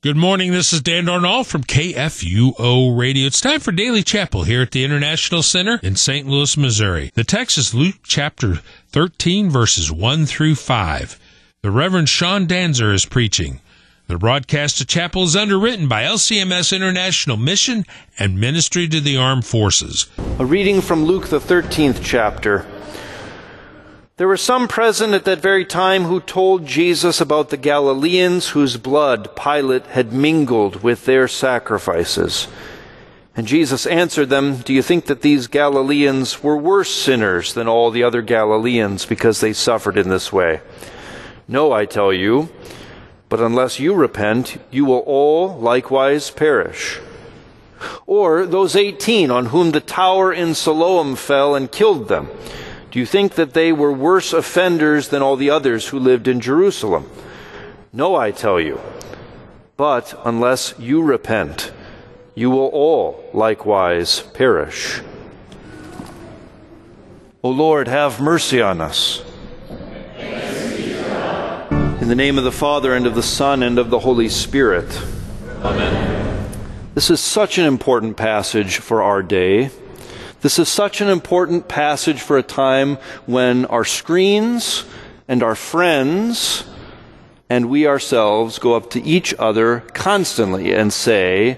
Good morning, this is Dan Darnall from KFUO Radio. It's time for Daily Chapel here at the International Center in St. Louis, Missouri. The text is Luke chapter 13, verses 1 through 5. The Reverend Sean Danzer is preaching. The broadcast of chapel is underwritten by LCMS International Mission and Ministry to the Armed Forces. A reading from Luke, the 13th chapter. There were some present at that very time who told Jesus about the Galileans whose blood Pilate had mingled with their sacrifices. And Jesus answered them, "Do you think that these Galileans were worse sinners than all the other Galileans because they suffered in this way? No, I tell you, but unless you repent, you will all likewise perish. Or those 18 on whom the tower in Siloam fell and killed them. Do you think that they were worse offenders than all the others who lived in Jerusalem? No, I tell you. But unless you repent, you will all likewise perish. O Lord, have mercy on us. In the name of the Father, and of the Son, and of the Holy Spirit. Amen. This is such an important passage for our day. This is such an important passage for a time when our screens and our friends and we ourselves go up to each other constantly and say,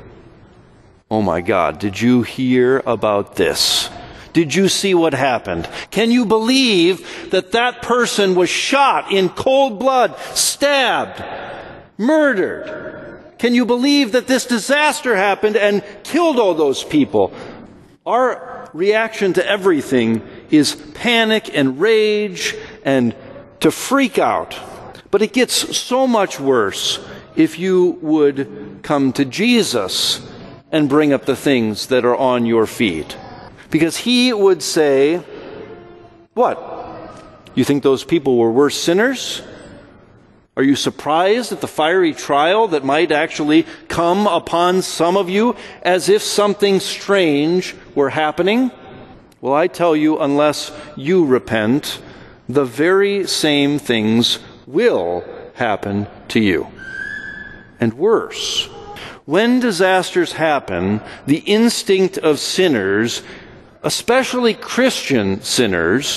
"Oh my God, did you hear about this? Did you see what happened? Can you believe that that person was shot in cold blood, stabbed, murdered? Can you believe that this disaster happened and killed all those people?" Our reaction to everything is panic and rage and to freak out. But it gets so much worse if you would come to Jesus and bring up the things that are on your feet. Because he would say, "What? You think those people were worse sinners? Are you surprised at the fiery trial that might actually come upon some of you as if something strange were happening? Well, I tell you, unless you repent, the very same things will happen to you. And worse, when disasters happen, the instinct of sinners, especially Christian sinners,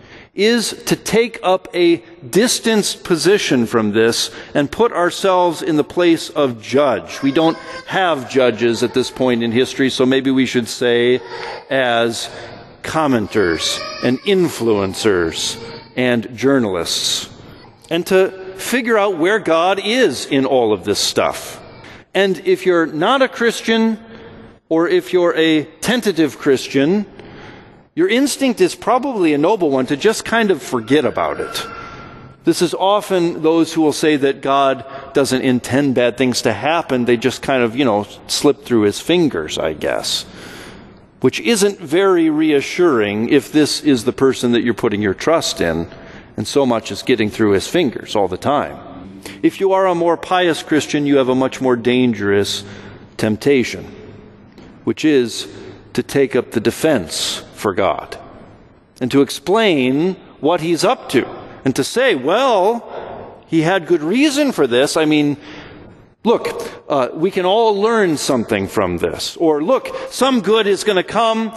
is to take up a distanced position from this and put ourselves in the place of judge. We don't have judges at this point in history, so maybe we should say as commenters and influencers and journalists. And to figure out where God is in all of this stuff. And if you're not a Christian, or if you're a tentative Christian, your instinct is probably a noble one to just kind of forget about it. This is often those who will say that God doesn't intend bad things to happen. They just kind of, slip through his fingers, I guess. Which isn't very reassuring if this is the person that you're putting your trust in, and so much is getting through his fingers all the time. If you are a more pious Christian, you have a much more dangerous temptation, which is to take up the defense for God and to explain what he's up to and to say, well, he had good reason for this. I mean, look, we can all learn something from this. Or look, some good is going to come.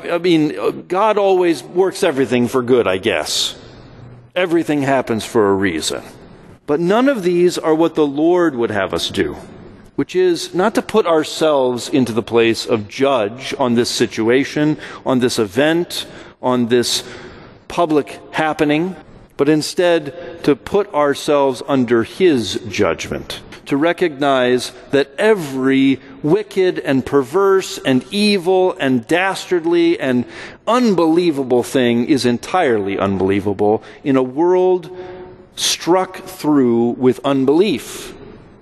God always works everything for good, I guess. Everything happens for a reason. But none of these are what the Lord would have us do, which is not to put ourselves into the place of judge on this situation, on this event, on this public happening, but instead to put ourselves under his judgment, to recognize that every wicked and perverse and evil and dastardly and unbelievable thing is entirely unbelievable in a world struck through with unbelief,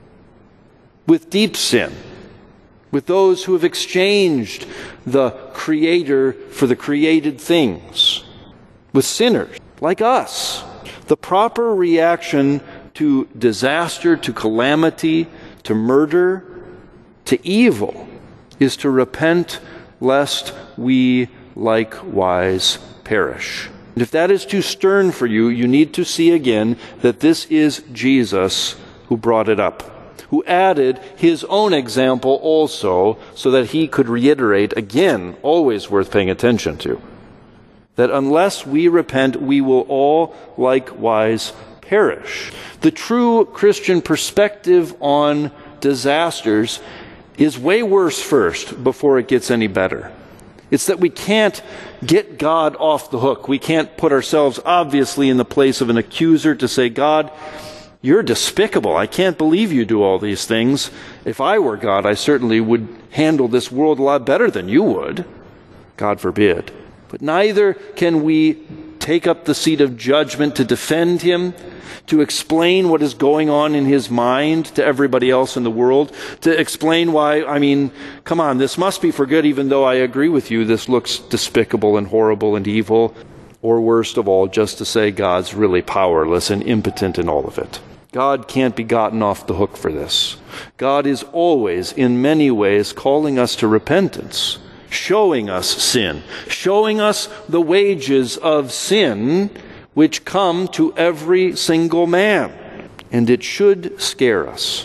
with deep sin, with those who have exchanged the Creator for the created things, with sinners like us. The proper reaction to disaster, to calamity, to murder, to evil is to repent lest we likewise perish. And if that is too stern for you, you need to see again that this is Jesus who brought it up. who added his own example also so that he could reiterate, again, always worth paying attention to, that unless we repent, we will all likewise perish. The true Christian perspective on disasters is way worse first before it gets any better. It's that we can't get God off the hook. We can't put ourselves obviously in the place of an accuser to say, God, you're despicable. I can't believe you do all these things. If I were God, I certainly would handle this world a lot better than you would. God forbid. But neither can we take up the seat of judgment to defend him, to explain what is going on in his mind to everybody else in the world, to explain why, come on, this must be for good, even though I agree with you, this looks despicable and horrible and evil. Or worst of all, just to say God's really powerless and impotent in all of it. God can't be gotten off the hook for this. God is always, in many ways, calling us to repentance, showing us sin, showing us the wages of sin which come to every single man. And it should scare us.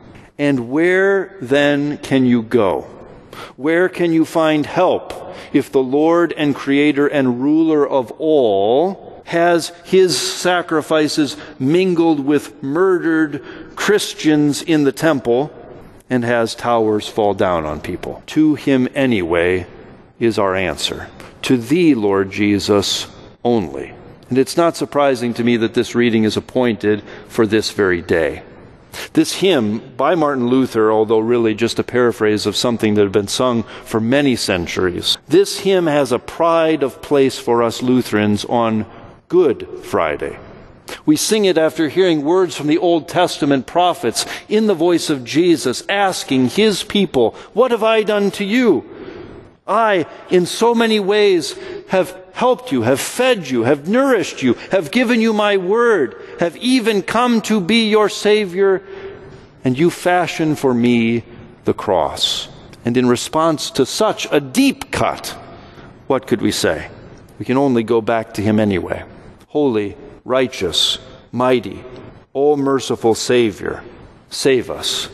And where then can you go? Where can you find help if the Lord and Creator and Ruler of all has his sacrifices mingled with murdered Christians in the temple and has towers fall down on people? To him anyway is our answer. To thee, Lord Jesus, only. And it's not surprising to me that this reading is appointed for this very day. This hymn by Martin Luther, although really just a paraphrase of something that had been sung for many centuries, this hymn has a pride of place for us Lutherans on Good Friday. We sing it after hearing words from the Old Testament prophets in the voice of Jesus asking his people, what have I done to you? I, in so many ways, have helped you, have fed you, have nourished you, have given you my word, have even come to be your Savior, and you fashion for me the cross. And in response to such a deep cut, what could we say? We can only go back to him anyway. Holy, righteous, mighty, all-merciful Savior, save us.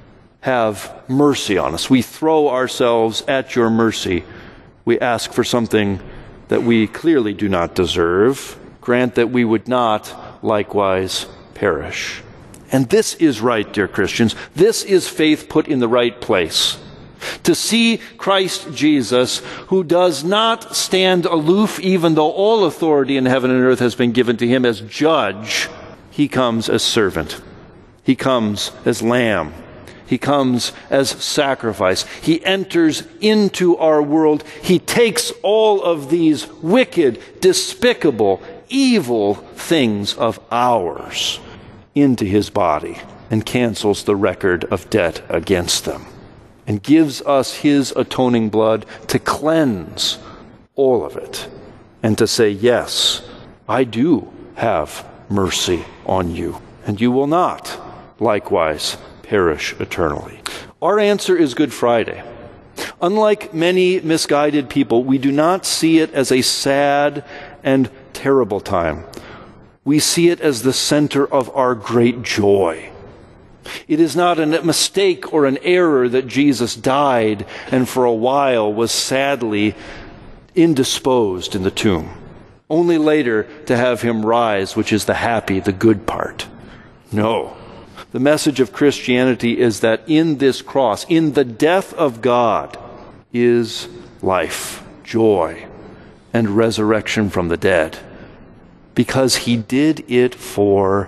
Have mercy on us. We throw ourselves at your mercy. We ask for something that we clearly do not deserve. Grant that we would not likewise perish. And this is right, dear Christians. This is faith put in the right place. To see Christ Jesus, who does not stand aloof even though all authority in heaven and earth has been given to him as judge, he comes as servant. He comes as lamb. He comes as sacrifice. He enters into our world. He takes all of these wicked, despicable, evil things of ours into his body and cancels the record of debt against them and gives us his atoning blood to cleanse all of it and to say, yes, I do have mercy on you, and you will not likewise perish eternally. Our answer is Good Friday. Unlike many misguided people, we do not see it as a sad and terrible time. We see it as the center of our great joy. It is not a mistake or an error that Jesus died and for a while was sadly indisposed in the tomb, only later to have him rise, which is the happy, the good part. No. The message of Christianity is that in this cross, in the death of God, is life, joy, and resurrection from the dead. Because he did it for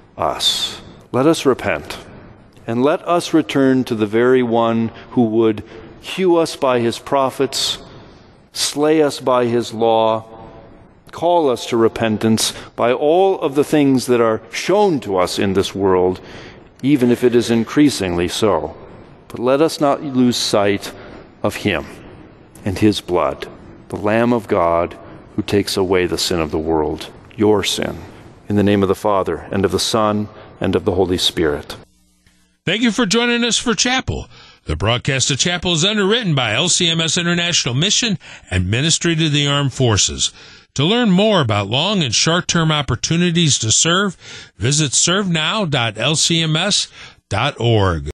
us. Let us repent, and let us return to the very one who would hew us by his prophets, slay us by his law, call us to repentance by all of the things that are shown to us in this world, even if it is increasingly so. But let us not lose sight of him and his blood, the Lamb of God who takes away the sin of the world, your sin. In the name of the Father, and of the Son, and of the Holy Spirit. Thank you for joining us for Chapel. The broadcast of Chapel is underwritten by LCMS International Mission and Ministry to the Armed Forces. To learn more about long and short-term opportunities to serve, visit servenow.lcms.org. www.ccc.org.